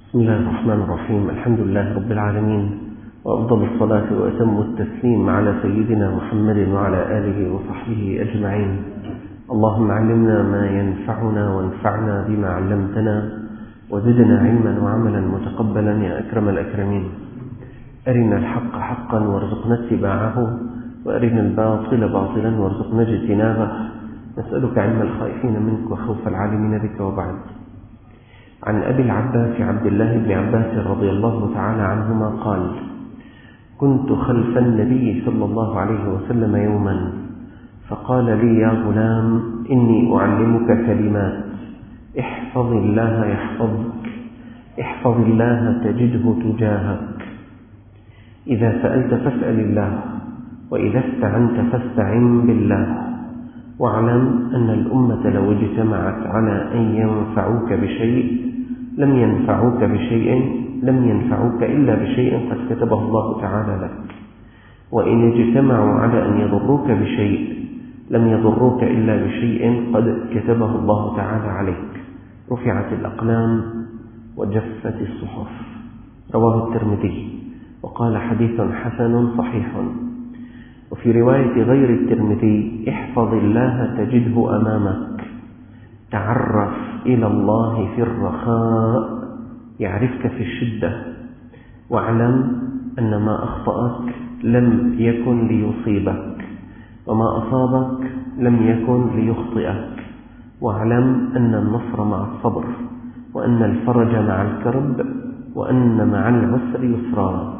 بسم الله الرحمن الرحيم. الحمد لله رب العالمين، وأفضل الصلاة وأتم التسليم على سيدنا محمد وعلى آله وصحبه أجمعين. اللهم علمنا ما ينفعنا وانفعنا بما علمتنا وزدنا علما وعملا متقبلا يا أكرم الأكرمين. أرنا الحق حقا وارزقنا اتباعه، وأرنا الباطل باطلا وارزقنا اجتنابه. نسألك علم الخائفين منك وخوف العالمين بك. وبعد. عن أبي العباس عبد الله بن عباس رضي الله تعالى عنهما قال: كنت خلف النبي صلى الله عليه وسلم يوما فقال لي: يا غلام، إني أعلمك كلمات، احفظ الله يحفظك، احفظ الله تجده تجاهك. إذا سألت فاسأل الله، وإذا استعنت فاستعن بالله، واعلم أن الأمة لو اجتمعت على أن ينفعوك بشيء لم ينفعوك إلا بشيء قد كتبه الله تعالى لك، وإن اجتمعوا على أن يضروك بشيء لم يضروك إلا بشيء قد كتبه الله تعالى عليك. رفعت الأقلام وجفت الصحف. رواه الترمذي وقال: حديث حسن صحيح. وفي رواية غير الترمذي: احفظ الله تجده أمامك، تعرف إلى الله في الرخاء يعرفك في الشدة، واعلم أن ما أخطأك لم يكن ليصيبك، وما أصابك لم يكن ليخطئك، واعلم أن النصر مع الصبر، وأن الفرج مع الكرب، وأن مع العسر يسرا.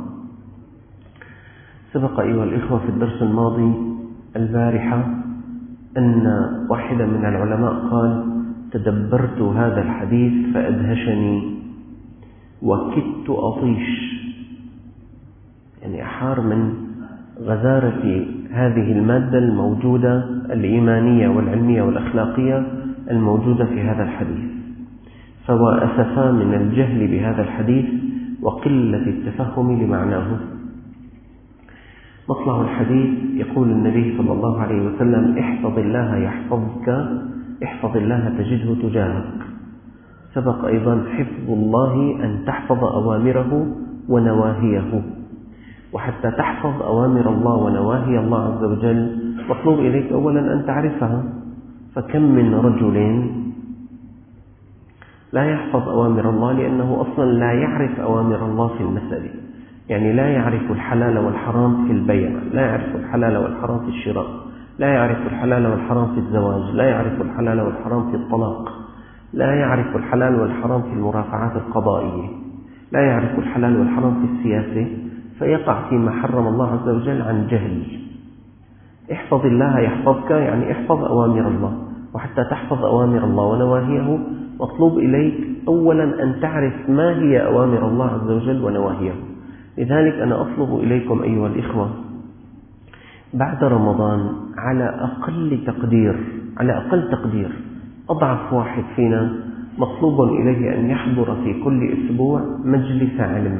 سبق أيها الإخوة في الدرس الماضي البارحة أن واحدا من العلماء قال: تدبرت هذا الحديث فأدهشني وكدت أطيش، يعني أحار من غزارة هذه المادة الموجودة الإيمانية والعلمية والأخلاقية الموجودة في هذا الحديث، فوأسفا من الجهل بهذا الحديث وقلة التفهم لمعناه. مطلع الحديث يقول النبي صلى الله عليه وسلم: احفظ الله يحفظك، احفظ الله تجده تجاهك. سبق أيضا حفظ الله أن تحفظ أوامره ونواهيه، وحتى تحفظ أوامر الله ونواهي الله عز وجل مطلوب إليك أولا أن تعرفها. فكم من رجل لا يحفظ أوامر الله لأنه أصلا لا يعرف أوامر الله في المسألة، يعني لا يعرف الحلال والحرام في البيع، لا يعرف الحلال والحرام في الشراء، لا يعرف الحلال والحرام في الزواج، لا يعرف الحلال والحرام في الطلاق، لا يعرف الحلال والحرام في المرافعات القضائية، لا يعرف الحلال والحرام في السياسة، فيقع فيما حرم الله عز وجل عن جهل. احفظ الله يحفظك، يعني احفظ أوامر الله، وحتى تحفظ أوامر الله ونواهيه مطلوب إليك أولا أن تعرف ما هي أوامر الله عز وجل ونواهيه. لذلك أنا أطلب إليكم أيها الإخوة بعد رمضان على أقل تقدير أضعف واحد فينا مطلوب إليه أن يحضر في كل أسبوع مجلس علم.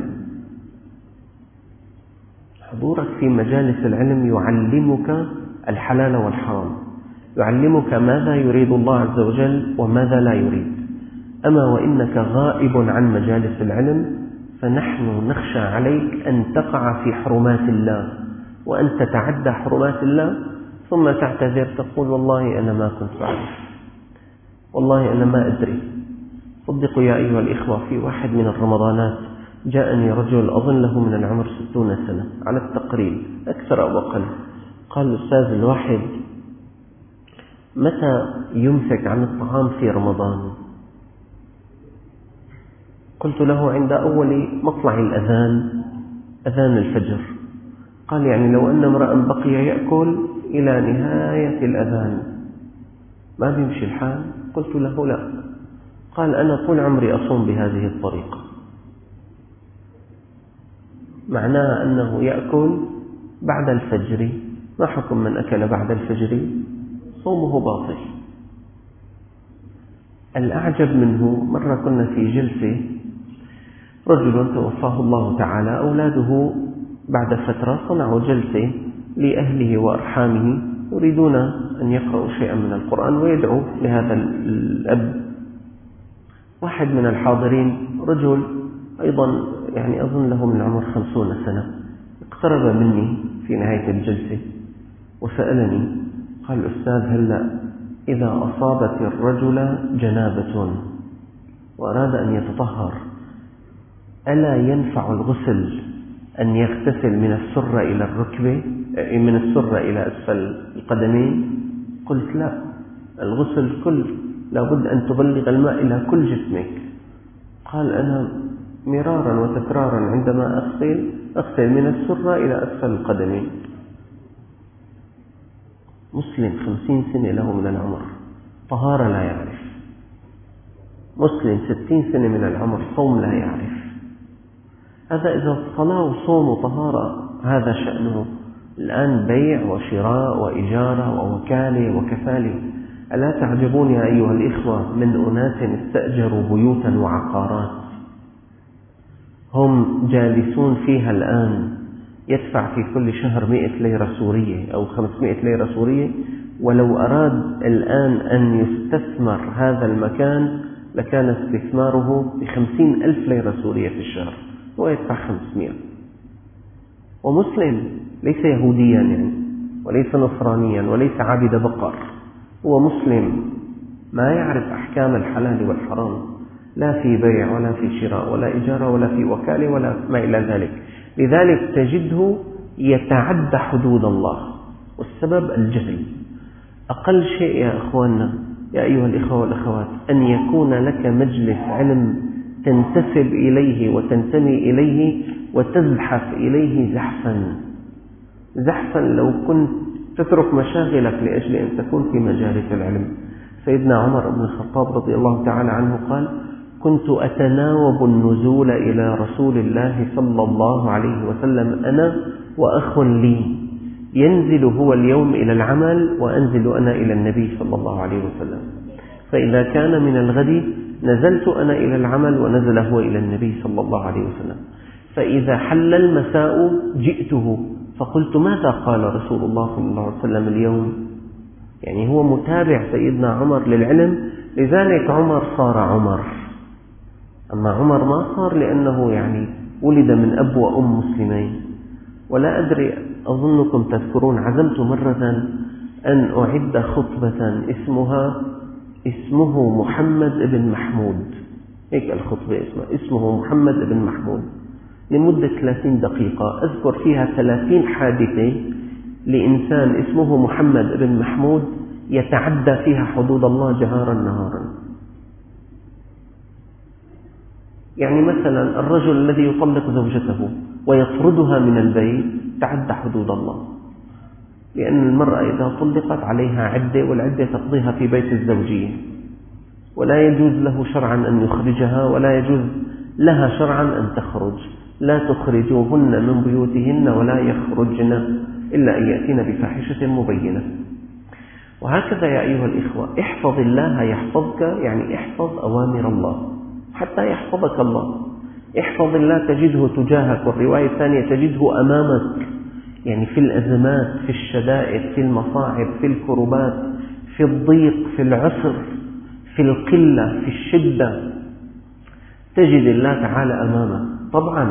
حضورك في مجالس العلم يعلمك الحلال والحرام، يعلمك ماذا يريد الله عز وجل وماذا لا يريد. أما وإنك غائب عن مجالس العلم فنحن نخشى عليك أن تقع في حرمات الله، وأن تتعدى حرمات الله ثم تعتذر تقول: والله أنا ما كنت أعرف، والله أنا ما أدري. صدقوا يا أيها الإخوة، في واحد من الرمضانات جاءني رجل أظن له من العمر 60 سنة على التقريب، أكثر أو أقل. قال: أستاذ، الواحد متى يمسك عن الطعام في رمضان؟ قلت له: عند أول مطلع الأذان، أذان الفجر. قال: يعني لو أن امرأ بقي يأكل إلى نهاية الأذان ما بيمشي الحال؟ قلت له: لا. قال: أنا طول عمري أصوم بهذه الطريقة. معناها أنه يأكل بعد الفجر. ما حكم من أكل بعد الفجر؟ صومه باطل. الأعجب منه، مرة كنا في جلسة، رجل توفاه الله تعالى، أولاده بعد فترة صنعوا جلسة لأهله وأرحامه يريدون أن يقرأوا شيئا من القرآن ويدعوا لهذا الأب. واحد من الحاضرين رجل أيضا يعني أظن له من العمر 50 سنة، اقترب مني في نهاية الجلسة وسألني، قال: أستاذ، هلأ إذا أصابت الرجل جنابة وأراد أن يتطهر ألا ينفع الغسل أن يغتسل من السرة إلى الركبة، من السرة إلى أسفل القدمين؟ قلت: لا، الغسل لابد أن تبلغ الماء إلى كل جسمك. قال: أنا مرارا وتكرارا عندما أغسل من السرة إلى أسفل القدمين. مسلم 50 سنة له من العمر، طهارة لا يعرف. مسلم 60 سنة من العمر، صوم لا يعرف. هذا إذا صلاة وصوم وطهارة هذا شأنه. الآن بيع وشراء وإجارة ووكالة وكفالة. ألا تعجبون يا أيها الإخوة من أناس استأجروا بيوتا وعقارات هم جالسون فيها الآن، يدفع في كل شهر 100 ليرة سورية أو 500 ليرة سورية، ولو أراد الآن أن يستثمر هذا المكان لكان استثماره ب50,000 ليرة سورية في الشهر، ويدفع 500. ومسلم ليس يهوديا يعني، وليس نصرانيا، وليس عابد بقر، هو مسلم ما يعرف أحكام الحلال والحرام، لا في بيع ولا في شراء ولا إجارة ولا في وكالة ولا ما إلى ذلك. لذلك تجده يتعدى حدود الله، والسبب الجهل. أقل شيء يا أخواننا يا أيها الإخوة والأخوات أن يكون لك مجلس علم تنتسب إليه وتنتمي إليه وتزحف إليه زحفا لو كنت تترك مشاغلك لأجل أن تكون في مجالس العلم. سيدنا عمر بن الخطاب رضي الله تعالى عنه قال: كنت أتناوب النزول إلى رسول الله صلى الله عليه وسلم أنا وأخ لي، ينزل هو اليوم إلى العمل وأنزل أنا إلى النبي صلى الله عليه وسلم، فإذا كان من الغد نزلت أنا إلى العمل ونزل هو إلى النبي صلى الله عليه وسلم، فإذا حل المساء جئته فقلت: ماذا قال رسول الله صلى الله عليه وسلم اليوم؟ يعني هو متابع سيدنا عمر للعلم، لذلك عمر صار عمر. أما عمر ما صار لأنه يعني ولد من أب وأم مسلمين. ولا أدري، أظنكم تذكرون عزمت مرة أن أعد خطبة اسمه محمد بن محمود، هيك الخطبة اسمه محمد بن محمود، لمدة 30 دقيقة أذكر فيها 30 حادثة لإنسان اسمه محمد بن محمود يتعدى فيها حدود الله جهارا نهارا. يعني مثلا الرجل الذي يطلق زوجته ويطردها من البيت تعدى حدود الله، لأن المرأة إذا طلقت عليها عدة، والعدة تقضيها في بيت الزوجية، ولا يجوز له شرعا أن يخرجها، ولا يجوز لها شرعا أن تخرج. لا تخرجوهن من بيوتهن ولا يخرجن إلا أن يأتين بفاحشة مبينة. وهكذا يا أيها الإخوة، احفظ الله يحفظك، يعني احفظ أوامر الله حتى يحفظك الله. احفظ الله تجده تجاهك، والرواية الثانية تجده أمامك، يعني في الأزمات، في الشدائد، في المصاعب، في الكربات، في الضيق، في العسر، في القلة، في الشدة، تجد الله تعالى أمامك. طبعا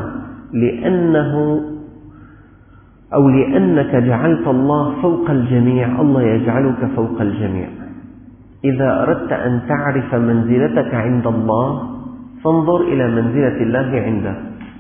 لأنك جعلت الله فوق الجميع، الله يجعلك فوق الجميع. إذا أردت أن تعرف منزلتك عند الله فانظر إلى منزلة الله عندك.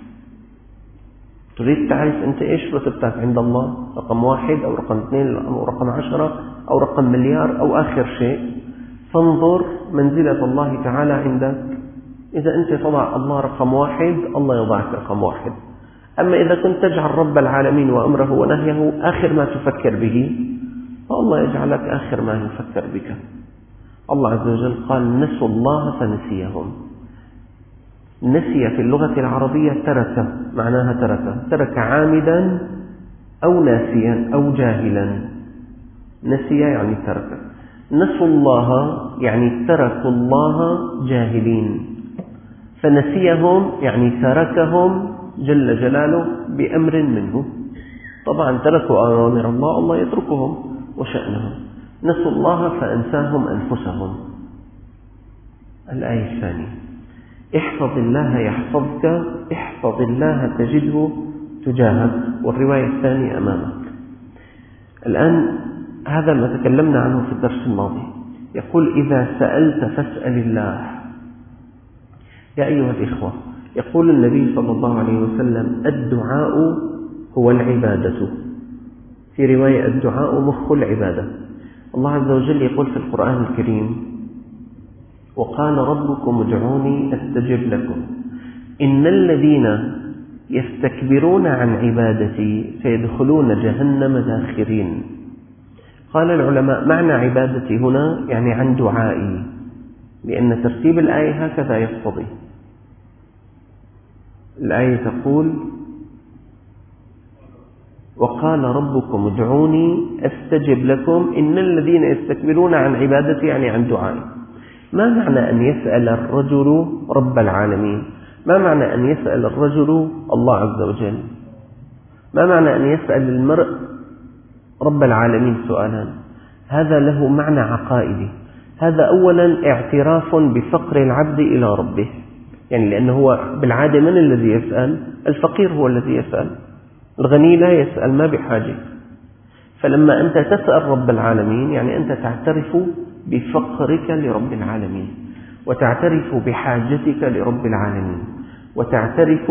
تريد تعرف أنت إيش رتبتك عند الله، رقم 1 أو رقم 2 أو رقم 10 أو رقم مليار أو آخر شيء، فانظر منزلة الله تعالى عندك. إذا أنت تضع الله رقم 1 الله يضعك رقم 1. أما إذا كنت تجعل رب العالمين وأمره ونهيه آخر ما تفكر به، فالله يجعلك آخر ما يفكر بك. الله عز وجل قال: نسوا الله فنسيهم. نسي في اللغة العربية ترك، معناها ترك عامدا أو ناسيا أو جاهلا. نسي يعني ترك. نسوا الله يعني تركوا الله جاهلين، فنسيهم يعني تركهم جل جلاله بأمر منه. طبعا تركوا أوامر الله، الله يتركهم وشأنهم. نسوا الله فأنساهم أنفسهم. الآية الثانية: احفظ الله يحفظك، احفظ الله تجده تجاهك، والرواية الثانية أمامك. الآن هذا ما تكلمنا عنه في الدرس الماضي. يقول إذا سألت فاسأل الله. يا أيها الإخوة، يقول النبي صلى الله عليه وسلم الدعاء هو العبادة، في رواية الدعاء مخ العبادة. الله عز وجل يقول في القرآن الكريم وقال ربكم ادعوني أستجب لكم إن الذين يستكبرون عن عبادتي سيدخلون جهنم داخرين. قال العلماء معنى عبادتي هنا يعني عن دعائي، لأن ترتيب الآية هكذا يقتضي. الآية تقول وقال ربكم ادعوني أستجب لكم إن الذين يستكبرون عن عبادتي يعني عن دعائي. ما معنى أن يسأل الرجل رب العالمين؟ ما معنى أن يسأل الرجل الله عز وجل؟ ما معنى أن يسأل المرء رب العالمين سؤالا؟ هذا له معنى عقائدي. هذا أولا اعتراف بفقر العبد إلى ربه، يعني لأنه هو بالعادة من الذي يسأل؟ الفقير هو الذي يسأل، الغني لا يسأل، ما بحاجة. فلما أنت تسأل رب العالمين يعني أنت تعترف بفقرك لرب العالمين، وتعترف بحاجتك لرب العالمين، وتعترف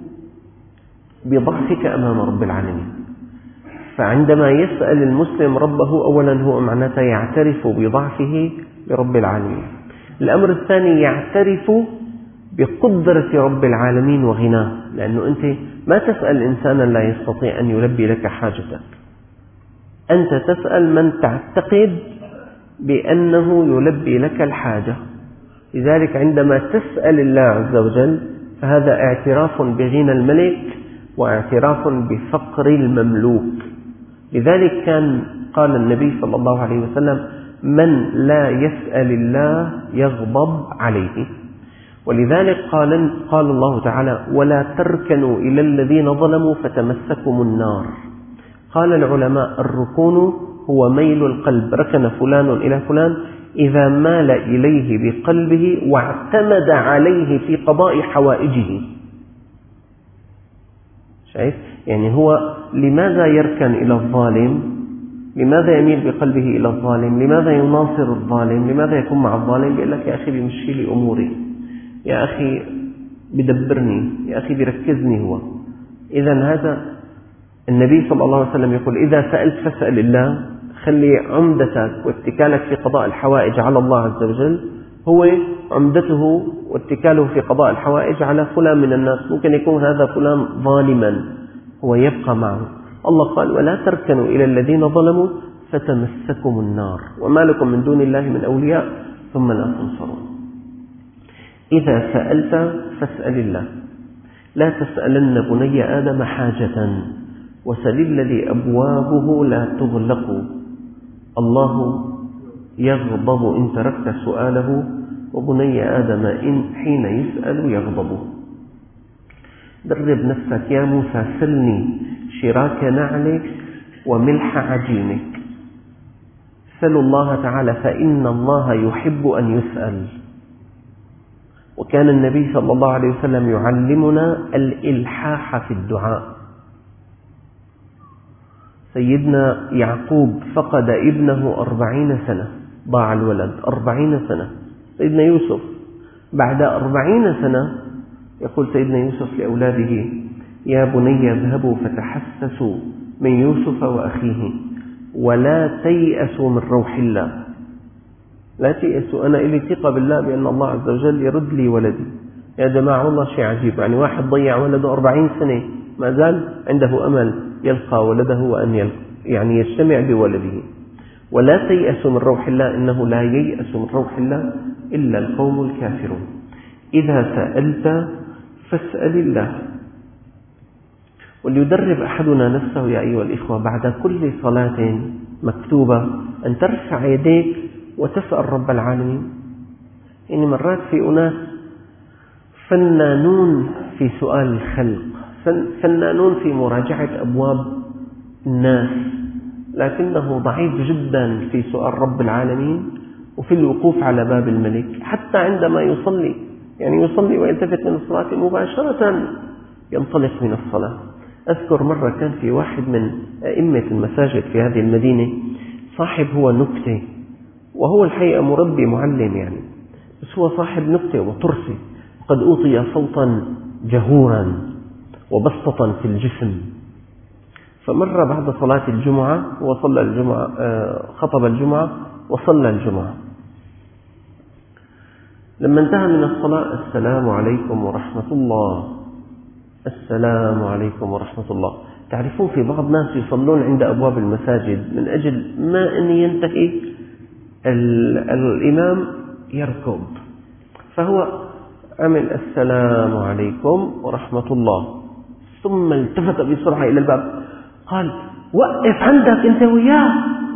بضعفك أمام رب العالمين. فعندما يسأل المسلم ربه أولا هو معناته يعترف بضعفه لرب العالمين. الأمر الثاني يعترف بقدرة رب العالمين وغناه، لأنه أنت ما تسأل إنسانا لا يستطيع أن يلبي لك حاجتك، أنت تسأل من تعتقد بأنه يلبي لك الحاجة. لذلك عندما تسأل الله عز وجل فهذا اعتراف بغنى الملك واعتراف بفقر المملوك. لذلك كان قال النبي صلى الله عليه وسلم من لا يسأل الله يغضب عليه. ولذلك قال الله تعالى ولا تركنوا إلى الذين ظلموا فتمسكم النار. قال العلماء الركون هو ميل القلب، ركن فلان إلى فلان إذا مال إليه بقلبه واعتمد عليه في قضاء حوائجه. شايف؟ يعني هو لماذا يركن إلى الظالم؟ لماذا يميل بقلبه إلى الظالم؟ لماذا يناصر الظالم؟ لماذا يكون مع الظالم؟ بيقول لك يا أخي بيمشي لي أموري، يا أخي بدبرني، يا أخي بركزني هو. إذا هذا النبي صلى الله عليه وسلم يقول إذا سألت فاسأل الله. خلي عمدتك واتكالك في قضاء الحوائج على الله عز وجل، هو عمدته واتكاله في قضاء الحوائج على فلان من الناس. ممكن يكون هذا فلان ظالما، هو يبقى معه. الله قال ولا تركنوا إلى الذين ظلموا فتمسكم النار وما لكم من دون الله من أولياء ثم لا تنصرون. إذا سألت فاسأل الله. لا تسألن بني آدم حاجة وسل الذي أبوابه لا تغلق. الله يغضب إن تركت سؤاله وبني آدم إن حين يسأل يغضب. درب نفسك يا موسى سلني شراك نعلك وملح عجينك. سل الله تعالى فإن الله يحب أن يسأل. وكان النبي صلى الله عليه وسلم يعلمنا الإلحاح في الدعاء. سيدنا يعقوب فقد ابنه 40 سنة، ضاع الولد 40 سنة. سيدنا يوسف بعد 40 سنة يقول سيدنا يوسف لأولاده يا بني اذهبوا فتحسسوا من يوسف وأخيه ولا تيأسوا من روح الله. لا تيأسوا، أنا إلي ثقة بالله بأن الله عز وجل يرد لي ولدي. يا جماعة والله شيء عجيب، يعني واحد ضيع ولده 40 سنة ما زال عنده أمل يلقى ولده وأن يعني يجتمع بولده. ولا تيأسوا من روح الله إنه لا ييأس من روح الله إلا القوم الكافرون. إذا سألت فاسأل الله. وليدرب أحدنا نفسه يا أيها الإخوة بعد كل صلاة مكتوبة أن ترفع يديك وتسأل رب العالمين. يعني مرات في أناس فنانون في سؤال الخلق، فنانون في مراجعة أبواب الناس، لكنه ضعيف جدا في سؤال رب العالمين وفي الوقوف على باب الملك. حتى عندما يصلي يعني يصلي ويلتفت من الصلاة مباشرة ينطلق من الصلاة. أذكر مرة كان في واحد من أئمة المساجد في هذه المدينة صاحب هو نكتة، وهو الحقيقة مربي معلم يعني، بس هو صاحب نكتة وطرفة، قد أوطي صوتا جهورا وبسطة في الجسم. فمر بعد صلاة الجمعة وصلى الجمعة، خطب الجمعة وصلى الجمعة. لما انتهى من الصلاة: السلام عليكم ورحمة الله، السلام عليكم ورحمة الله. تعرفون في بعض ناس يصلون عند أبواب المساجد من أجل ما أن ينتهي الإمام يركض، فهو عمل السلام عليكم ورحمة الله، ثم التفت بسرعة إلى الباب قال: وقف عندك أنت وياه.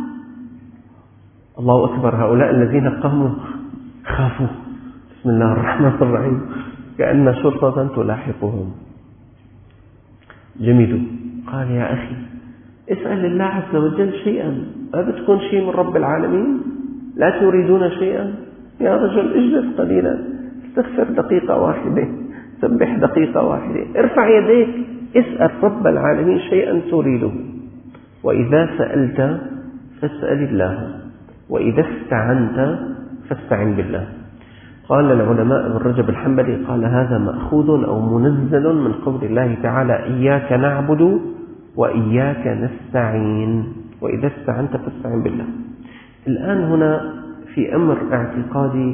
الله أكبر، هؤلاء الذين قاموا خافوا. بسم الله الرحمن الرحيم، كأن شرطة تلاحقهم. جميل. قال: يا أخي اسأل الله عز وجل شيئا، ما بتكون شيء من رب العالمين؟ لا تريدون شيئا؟ يا رجل اجلس قليلا، استغفر دقيقة واحدة، سبح دقيقة واحدة، ارفع يديك، اسأل رب العالمين شيئا تريده. وإذا سألت فاسأل الله، وإذا استعنت فاستعن بالله. قال العلماء ابن رجب الحنبلي قال: هذا مأخوذ أو منزل من قول الله تعالى: إياك نعبد وإياك نستعين، وإذا استعنت فاستعن بالله. الآن هنا في أمر اعتقادي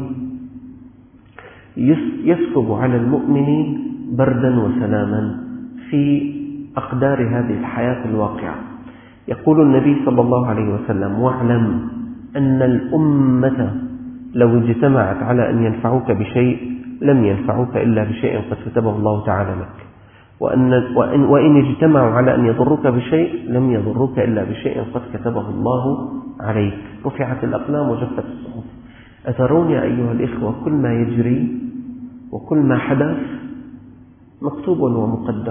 يسكب على المؤمن بردا وسلاما في أقدار هذه الحياة الواقعة. يقول النبي صلى الله عليه وسلم: واعلم أن الأمة لو اجتمعت على أن ينفعوك بشيء لم ينفعوك إلا بشيء قد كتبه الله تعالى لك، وإن اجتمعوا على أن يضروك بشيء لم يضروك إلا بشيء قد كتبه الله عليك. رفعت الأقلام وجفت الصحف. أترون يا أيها الإخوة كل ما يجري وكل ما حدث مكتوب ومقدر.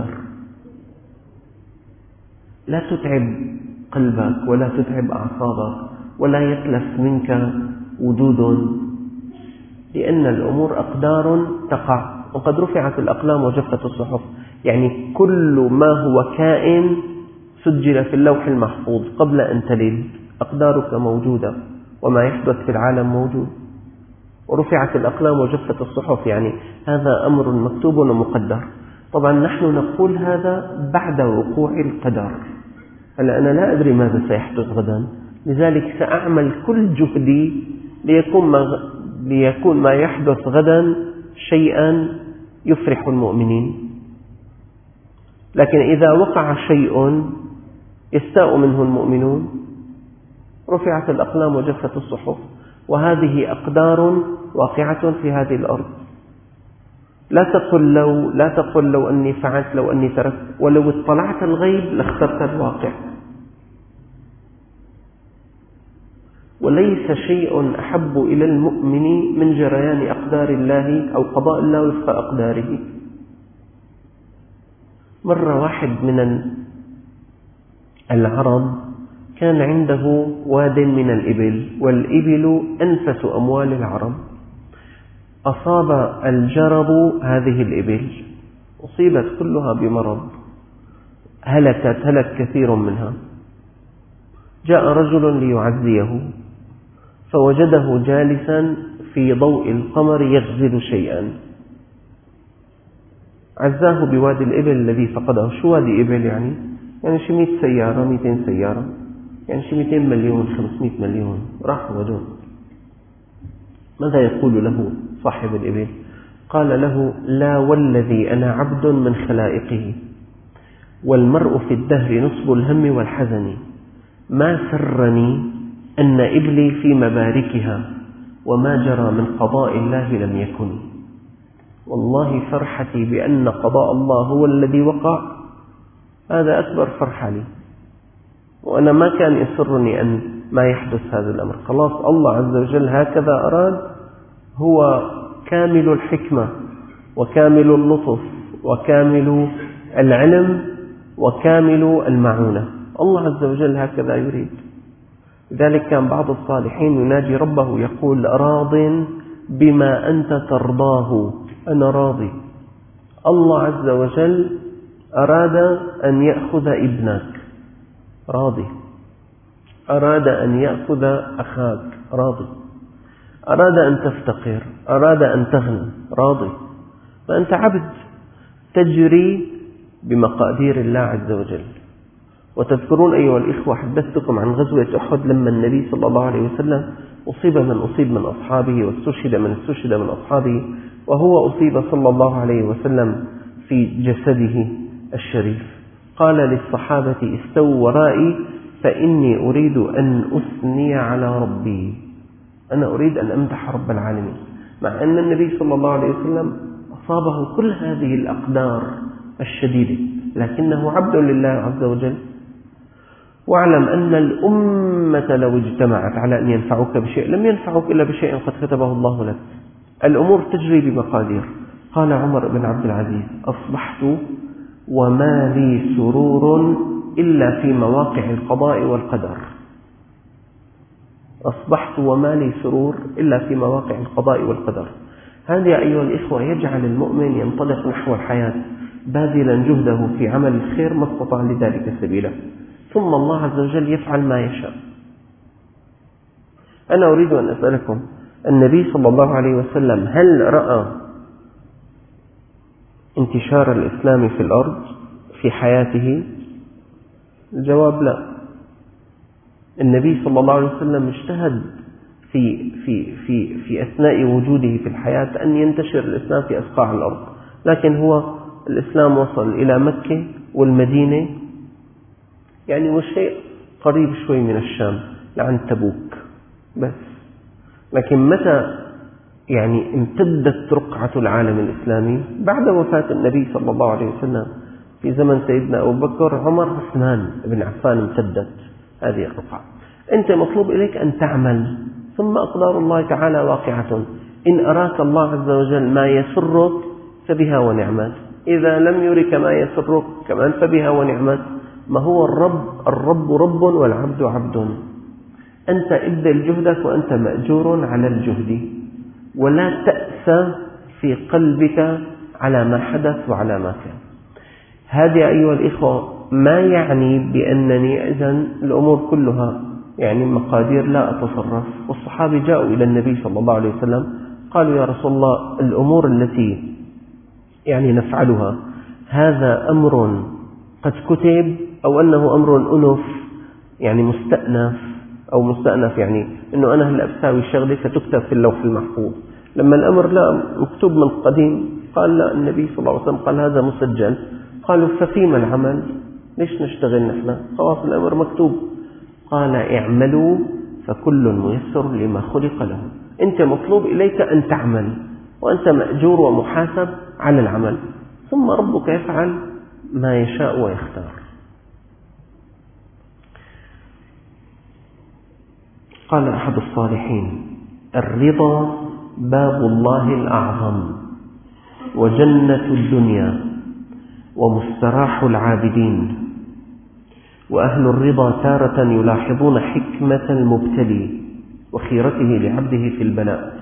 لا تتعب قلبك ولا تتعب أعصابك ولا يتلف منك وجود، لأن الأمور أقدار تقع، وقد رفعت الأقلام وجفت الصحف. يعني كل ما هو كائن سجل في اللوح المحفوظ قبل أن تلد. أقدارك موجودة وما يحدث في العالم موجود. ورفعت الأقلام وجفت الصحف، يعني هذا أمر مكتوب ومقدر. طبعا نحن نقول هذا بعد وقوع القدر. هلا أنا لا أدري ماذا سيحدث غدا، لذلك سأعمل كل جهدي ليكون ما يحدث غدا شيئا يفرح المؤمنين. لكن إذا وقع شيء يستاء منه المؤمنون. رفعت الأقلام وجفت الصحف، وهذه أقدار واقعة في هذه الأرض. لا تقل لو أني فعلت، لو أني تركت، ولو اطلعت الغيب لاخترت الواقع. وليس شيء أحب إلى المؤمن من جريان أقدار الله أو قضاء الله وفق أقداره. مرة واحد من العرب كان عنده واد من الإبل، والإبل أنفس أموال العرب. أصاب الجرب هذه الإبل، أصيبت كلها بمرض، هلك كثير منها. جاء رجل ليعزيه فوجده جالسا في ضوء القمر يغزل شيئا. عزاه بوادي الإبل الذي فقده. شو وادي إبل؟ يعني شي 100 سيارة 200 سيارة، يعني شي 200 مليون 500 مليون راحوا ودون. ماذا يقول له صاحب الإبل؟ قال له: لا والذي أنا عبد من خلائقه، والمرء في الدهر نصب الهم والحزن، ما سرني أن إبلي في مباركها، وما جرى من قضاء الله لم يكن. والله فرحتي بأن قضاء الله هو الذي وقع، هذا أكبر فرحة لي، وأنا ما كان يسرني أن ما يحدث هذا الأمر. خلاص الله عز وجل هكذا أراد. هو كامل الحكمة وكامل اللطف وكامل العلم وكامل المعونة. الله عز وجل هكذا يريد. لذلك كان بعض الصالحين يناجي ربه يقول: راض بما أنت ترضاه أنا راضي. الله عز وجل أراد أن يأخذ ابنك، راضي. أراد أن يأخذ أخاك، راضي. أراد أن تفتقر، أراد أن تغنى، راضي. فأنت عبد تجري بمقادير الله عز وجل. وتذكرون أيها الإخوة، حدثتكم عن غزوة أحد لما النبي صلى الله عليه وسلم أصيب من أصحابه واستشهد من أصحابه، وهو أصيب صلى الله عليه وسلم في جسده الشريف. قال للصحابة: استووا ورائي فإني أريد أن أثني على ربي. أنا أريد أن أمدح رب العالمين. مع أن النبي صلى الله عليه وسلم أصابه كل هذه الأقدار الشديدة، لكنه عبد لله عز وجل. واعلم أن الأمة لو اجتمعت على أن ينفعوك بشيء لم ينفعوك إلا بشيء قد كتبه الله لك. الأمور تجري بمقادير. قال عمر بن عبد العزيز: أصبحت وما لي سرور إلا في مواقع القضاء والقدر. أصبحت وما لي سرور إلا في مواقع القضاء والقدر. هذا أيها الإخوة يجعل المؤمن ينطلق نحو الحياة باذلا جهده في عمل الخير ما استطاع لذلك سبيلا، ثم الله عز وجل يفعل ما يشاء. أنا أريد أن أسألكم، النبي صلى الله عليه وسلم هل رأى انتشار الإسلام في الأرض في حياته؟ الجواب لا. النبي صلى الله عليه وسلم اجتهد في أثناء وجوده في الحياة أن ينتشر الإسلام في أصقاع الأرض، لكن هو الإسلام وصل إلى مكة والمدينة، يعني والشيء قريب شوي من الشام لعند تبوك بس. لكن متى يعني امتدت رقعة العالم الإسلامي؟ بعد وفاة النبي صلى الله عليه وسلم في زمن سيدنا أبو بكر، عمر، عثمان بن عفان، امتدت هذه الرقعة. أنت مطلوب إليك أن تعمل، ثم أقدار الله تعالى واقعة. إن أراك الله عز وجل ما يسرك فبها ونعمت، إذا لم يرك ما يسرك كمان فبها ونعمت. ما هو الرب رب والعبد عبد. أنت ابذل جهدك وأنت مأجور على الجهد، ولا تأسى في قلبك على ما حدث وعلى ما كان. هذه أيها الإخوة ما يعني بأنني إذن الأمور كلها يعني مقادير لا أتصرف. والصحابة جاءوا إلى النبي صلى الله عليه وسلم قالوا: يا رسول الله، الأمور التي يعني نفعلها هذا أمر قد كتب، أو أنه أمر أنف يعني مستأنف يعني أنه أنا هلأ بساوي شغلة فتكتب في اللوح المحفوظ. لما الأمر لا مكتوب من قديم، قال لا، النبي صلى الله عليه وسلم قال هذا مسجل. قالوا: ففيما العمل؟ ليش نشتغل نحن؟ خلاص الأمر مكتوب. قال: اعملوا فكل ميسر لما خلق له. أنت مطلوب إليك أن تعمل، وأنت مأجور ومحاسب على العمل، ثم ربك يفعل ما يشاء ويختار. قال أحد الصالحين: الرضا باب الله الأعظم، وجنة الدنيا، ومستراح العابدين. وأهل الرضا تارة يلاحظون حكمة المبتلي وخيرته لعبده في البلاء،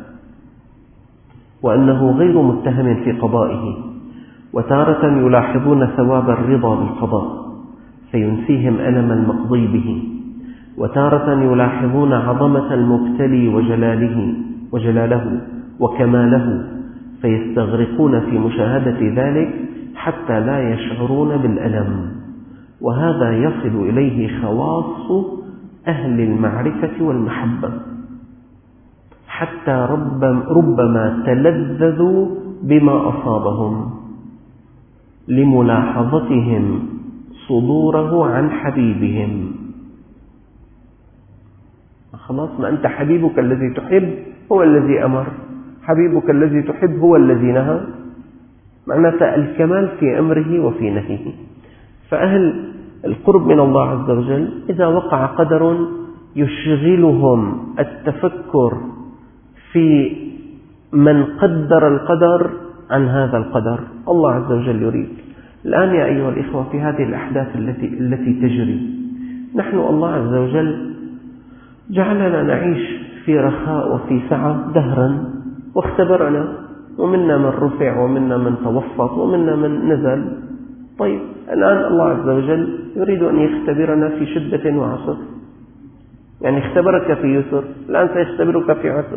وأنه غير متهم في قضائه، وتارة يلاحظون ثواب الرضا بالقضاء فينسيهم ألم المقضي به، وتارة يلاحظون عظمة المبتلي وجلاله وكماله فيستغرقون في مشاهدة ذلك حتى لا يشعرون بالألم. وهذا يصل إليه خواص أهل المعرفة والمحبة، حتى ربما تلذذوا بما أصابهم لملاحظتهم صدوره عن حبيبهم. خلاص، ما أنت حبيبك الذي تحب هو الذي أمر، حبيبك الذي تحب هو الذي نهى. معناته الكمال في أمره وفي نهيه. فأهل القرب من الله عز وجل إذا وقع قدر يشغلهم التفكر في من قدر القدر عن هذا القدر. الله عز وجل يريد الآن يا أيها الإخوة في هذه الأحداث التي تجري، نحن الله عز وجل جعلنا نعيش في رخاء وفي سعة دهرا، واختبرنا ومنا من رفع ومنا من توسط ومنا من نزل. طيب الآن الله عز وجل يريد أن يختبرنا في شدة وعسر، يعني اختبرك في يسر، الآن سيختبرك في عسر.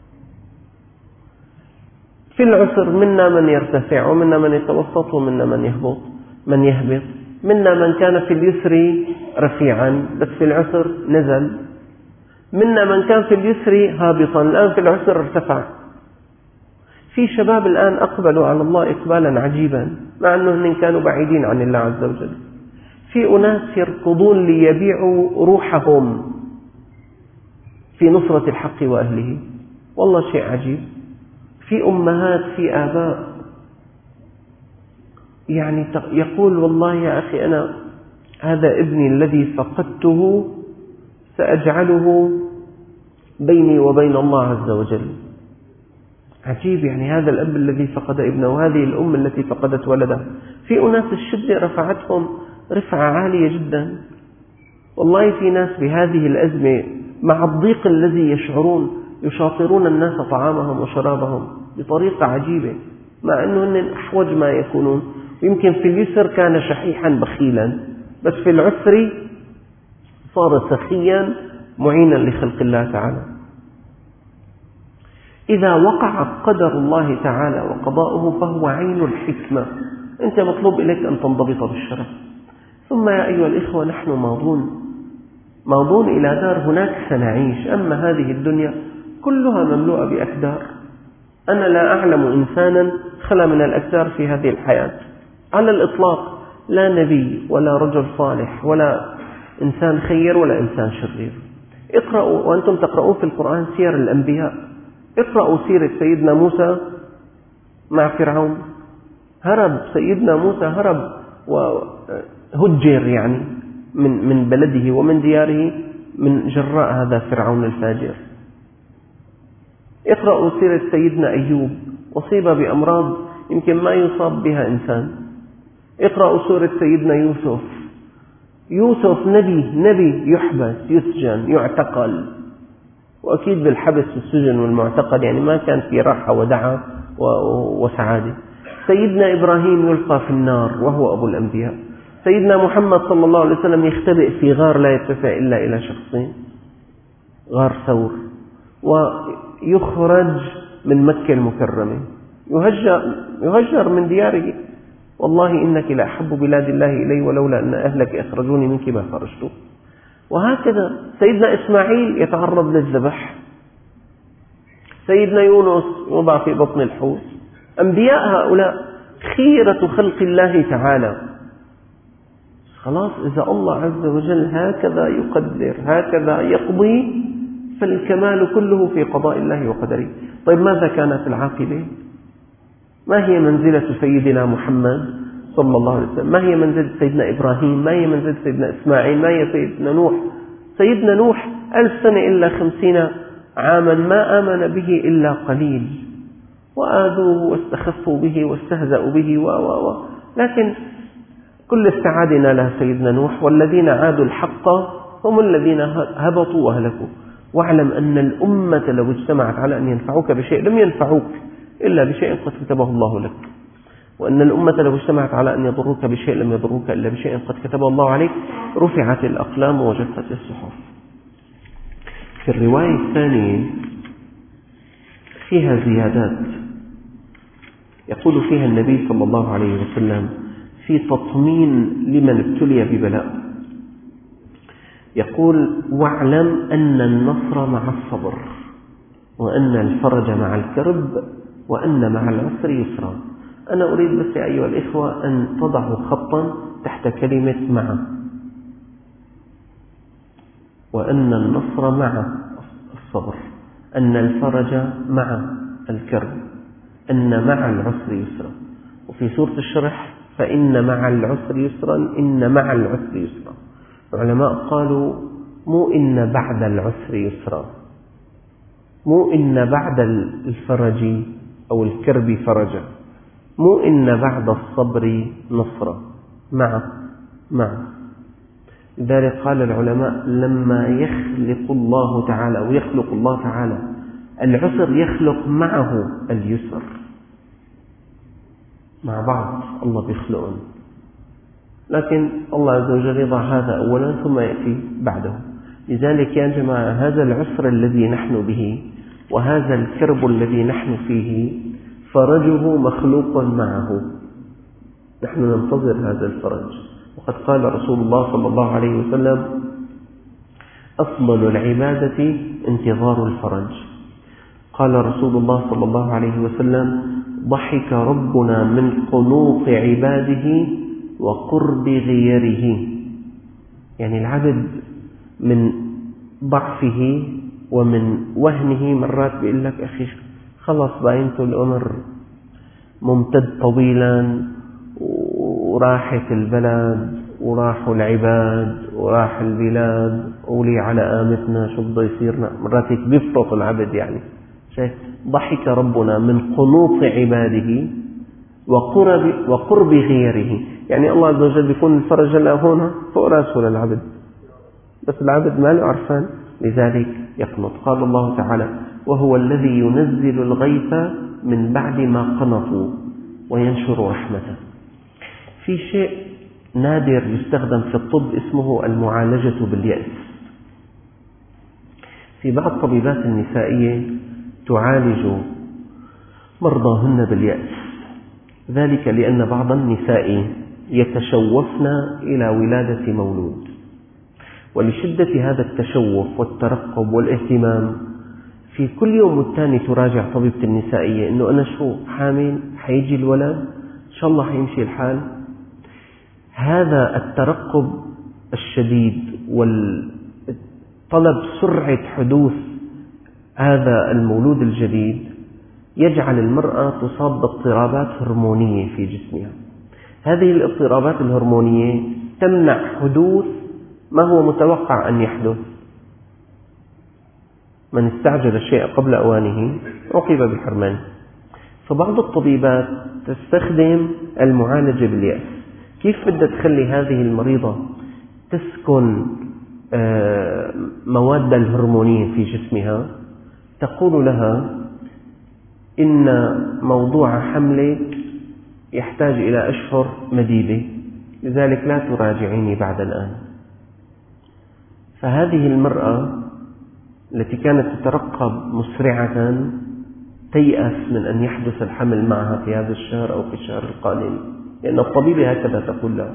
في العسر منا من يرتفع ومنا من يتوسط ومنا من يهبط، منا من كان في اليسر رفيعا بس في العسر نزل، منا من كان في اليسر هابطا الآن في العسر ارتفع. في شباب الآن أقبلوا على الله إقبالا عجيبا مع أنهم كانوا بعيدين عن الله عز وجل. في أناس يركضون ليبيعوا روحهم في نصرة الحق وأهله، والله شيء عجيب. في أمهات في آباء يعني يقول والله يا أخي أنا هذا ابني الذي فقدته سأجعله بيني وبين الله عز وجل. عجيب، يعني هذا الأب الذي فقد ابنه وهذه الأم التي فقدت ولدها. في أناس الشدة رفعتهم رفعة عالية جدا. والله في ناس بهذه الأزمة مع الضيق الذي يشعرون يشاطرون الناس طعامهم وشرابهم بطريقة عجيبة، مع أنهم أحوج ما يكونون. يمكن في اليسر كان شحيحا بخيلا، بس في العسر صار سخيا معينا لخلق الله تعالى. إذا وقع قدر الله تعالى وقضاؤه فهو عين الحكمة. أنت مطلوب إليك أن تنضبط بالشرع. ثم يا أيها الإخوة نحن ماضون إلى دار هناك سنعيش، أما هذه الدنيا كلها مملوءة بأكدار. أنا لا أعلم إنسانا خلا من الأكدار في هذه الحياة على الإطلاق، لا نبي ولا رجل صالح ولا إنسان خير ولا إنسان شرير. اقرأوا وأنتم تقرؤون في القرآن سير الأنبياء، اقرأوا سيرة سيدنا موسى مع فرعون. هرب سيدنا موسى، هرب وهجر يعني من بلده ومن دياره من جراء هذا فرعون الفاجر. اقرأوا سيرة سيدنا أيوب، أصيب بأمراض يمكن ما يصاب بها إنسان. اقرأوا سورة سيدنا يوسف نبي يحبس يسجن يعتقل، وأكيد بالحبس والسجن والمعتقل يعني ما كان في راحة ودعة وسعادة. سيدنا إبراهيم يلقى في النار وهو أبو الأنبياء. سيدنا محمد صلى الله عليه وسلم يختبئ في غار لا يتسع إلا إلى شخصين، غار ثور، ويخرج من مكة المكرمة، يهجر من دياره. والله إنك لأحب بلاد الله إلي ولولا أن أهلك أخرجوني منك ما خرجت. وهكذا سيدنا إسماعيل يتعرض للذبح، سيدنا يونس يوضع في بطن الحوت. أنبياء هؤلاء خيرة خلق الله تعالى. خلاص إذا الله عز وجل هكذا يقدر هكذا يقضي فالكمال كله في قضاء الله وقدره. طيب ماذا كانت العاقبة؟ ما هي منزلة سيدنا محمد صلى الله عليه وسلم؟ ما هي منزلة سيدنا إبراهيم؟ ما هي منزلة سيدنا إسماعيل؟ ما هي سيدنا نوح؟ سيدنا نوح 1000 سنة إلا 50 عاما ما آمن به إلا قليل، وآذوه واستخفوا به واستهزأوا به لكن كل السعادة نالها سيدنا نوح. والذين عادوا الحق هم الذين هبطوا وهلكوا. واعلم أن الأمة لو اجتمعت على أن ينفعوك بشيء لم ينفعوك إلا بشيء قد كتبه الله لك، وأن الأمة لو اجتمعت على أن يضروك بشيء لم يضروك إلا بشيء قد كتبه الله عليك. رفعت الأقلام وجفت الصحف. في الرواية الثانية فيها زيادات يقول فيها النبي صلى الله عليه وسلم في تطمين لمن ابتلي ببلاء، يقول: واعلم أن النصر مع الصبر، وأن الفرج مع الكرب، وأن مع العسر يسرا. أنا أريد بس يا أيها الإخوة أن تضعوا خطا تحت كلمة مع، وأن النصر مع الصبر، أن الفرج مع الكرب، أن مع العسر يسرا. وفي سورة الشرح: فإن مع العسر يسرا، إن مع العسر يسرا. العلماء قالوا: مو إن بعد العسر يسرا، مو إن بعد الفرج أو الكرب فرجا، مو إن بعد الصبر نصرا، مع. لذلك قال العلماء: لما يخلق الله تعالى العسر يخلق معه اليسر. مع بعض الله بيخلقهم، لكن الله عز وجل يضع هذا أولا ثم يأتي بعده. لذلك يا جماعة هذا العسر الذي نحن به وهذا الكرب الذي نحن فيه فرجه مخلوق معه، نحن ننتظر هذا الفرج. وقد قال رسول الله صلى الله عليه وسلم: أفضل العبادة انتظار الفرج. قال رسول الله صلى الله عليه وسلم: ضحك ربنا من قنوط عباده وقرب غيره. يعني العبد من ضعفه ومن وهنه مرات بيقول لك: أخي خلص باينته الأمر ممتد طويلا، وراحت البلد وراحوا العباد وراح البلاد ولي على قامتنا شو بده يصيرنا. مرات هيك بيفرط العبد، يعني شايف؟ ضحك ربنا من قنوط عباده وقرب غيره. يعني الله عز وجل بيكون الفرج هلا هون فوق راسه للعبد، بس العبد ما له عرفان، لذلك يقنط. قال الله تعالى: وهو الذي ينزل الغيث من بعد ما قنطوا وينشر رحمته. في شيء نادر يستخدم في الطب اسمه المعالجة باليأس. في بعض الطبيبات النسائية تعالج مرضاهن باليأس، ذلك لأن بعض النساء يتشوفن إلى ولادة مولود، ولشدة هذا التشوف والترقب والاهتمام في كل يوم والتاني تراجع طبيبة النسائية إنه أنا شو حامل، حيجي الولد، إن شاء الله حيمشي الحال. هذا الترقب الشديد والطلب سرعة حدوث هذا المولود الجديد يجعل المرأة تصاب باضطرابات هرمونية في جسمها. هذه الاضطرابات الهرمونية تمنع حدوث ما هو متوقع أن يحدث. من استعجل الشيء قبل أوانه عوقب بحرمانه. فبعض الطبيبات تستخدم المعالجة باليأس. كيف بدها تخلي هذه المريضة تسكن مواد الهرمونية في جسمها؟ تقول لها: إن موضوع حملك يحتاج إلى أشهر مديدة، لذلك لا تراجعيني بعد الآن. فهذه المرأة التي كانت تترقب مسرعة تيأس من أن يحدث الحمل معها في هذا الشهر أو في الشهر القادم، لأن الطبيبة هكذا تقول لها.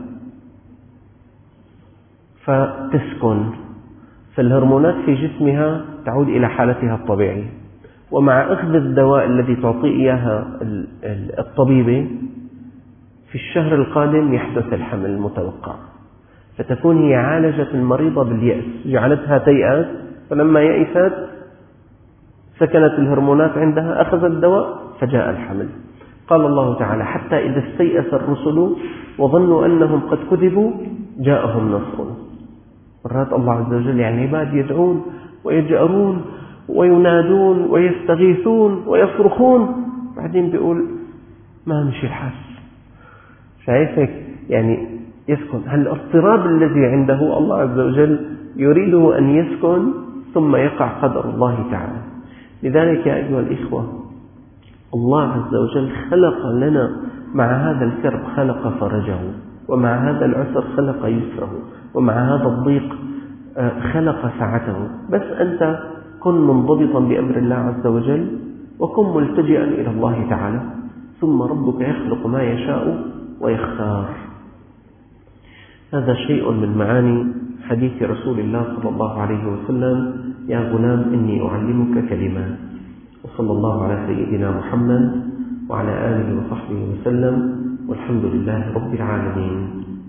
فتسكن، فالهرمونات في جسمها تعود إلى حالتها الطبيعية، ومع أخذ الدواء الذي تعطي إياها الطبيبة في الشهر القادم يحدث الحمل المتوقع. فتكون هي عالجت المريضة باليأس، جعلتها تيأس، فلما يئست سكنت الهرمونات عندها، أخذت الدواء فجاء الحمل. قال الله تعالى: حتى إذا استيأس الرسل وظنوا أنهم قد كذبوا جاءهم نصرنا. مرات الله عز وجل يعني عباد يدعون ويجأرون وينادون ويستغيثون ويصرخون، بعدين بيقول ما مشي الحال. شايفك يعني يسكن. هالاضطراب الذي عنده الله عز وجل يريده أن يسكن ثم يقع قدر الله تعالى. لذلك يا أيها الإخوة، الله عز وجل خلق لنا مع هذا الكرب خلق فرجه، ومع هذا العسر خلق يسره، ومع هذا الضيق خلق سعته. بس أنت كن منضبطا بأمر الله عز وجل، وكن ملتجئا إلى الله تعالى، ثم ربك يخلق ما يشاء ويختار. هذا شيء من معاني حديث رسول الله صلى الله عليه وسلم: يا غلام إني أعلمك كلمات. وصلى الله على سيدنا محمد وعلى آله وصحبه وسلم، والحمد لله رب العالمين.